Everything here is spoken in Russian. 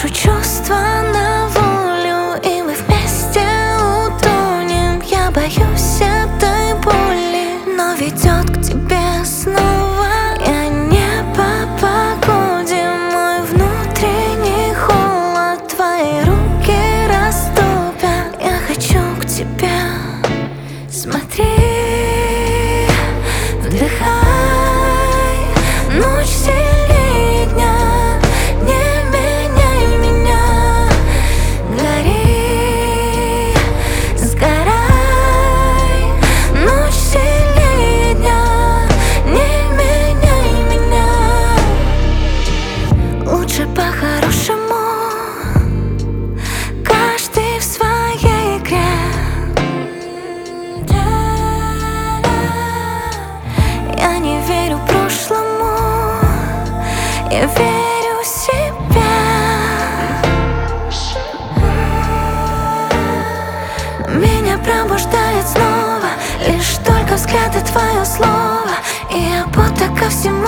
Выпущу чувства на волю, и мы вместе утонем. Я боюсь этой боли, но ведет к тебе снова. Я не по погоде, мой внутренний холод твои руки растопят. Я хочу к тебе, смотри, вдыхай. Ночь сильнее дня, не меняй меня. Гори, сгорай. Ночь сильнее дня, не меняй меня. Лучше по-хорошему, каждый в своей игре. Я не верю прошлому, я верю в себя. Меня пробуждает снова лишь только взгляд и твое слово. И я будто ко всему